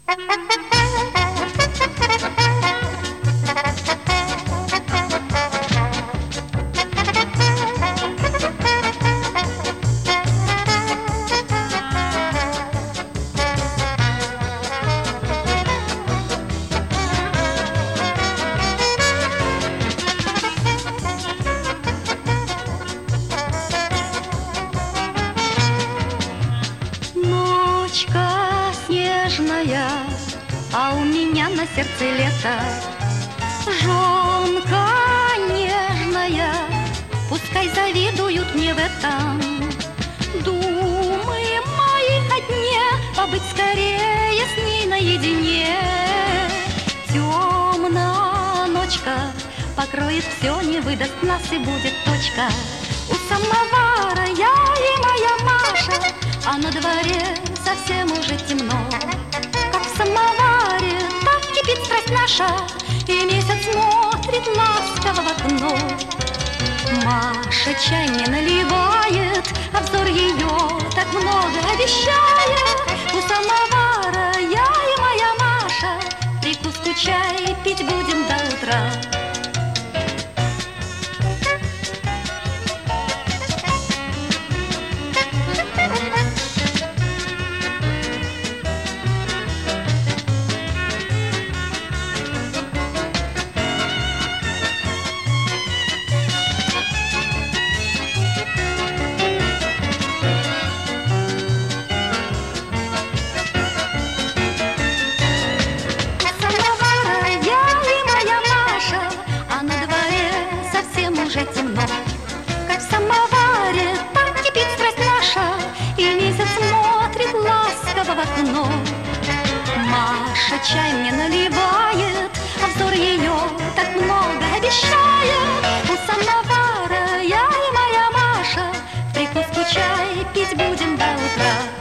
Снежная, а у меня на сердце лето. Жонка нежная, пускай завидуют мне в этом. Думы мои о дне, побыть скорее с ней наедине. Темная ночка покроет все, не выдаст нас и будет точка. У самовара я и моя Маша, а на дворе совсем уже темно. Как в самоваре, так кипит страсть наша, и месяц смотрит ласково в окно. Маша чай мне наливает, а взор ее так много обещает. У самовара я и моя Маша, прикуску чай пить будем до утра. Уже темно, как в самоваре, так кипит страсть наша, и месяц смотрит ласково в окно. Маша чай мне наливает, а взор ее так много обещает. У самовара я и моя Маша, прикуску чай пить будем до утра.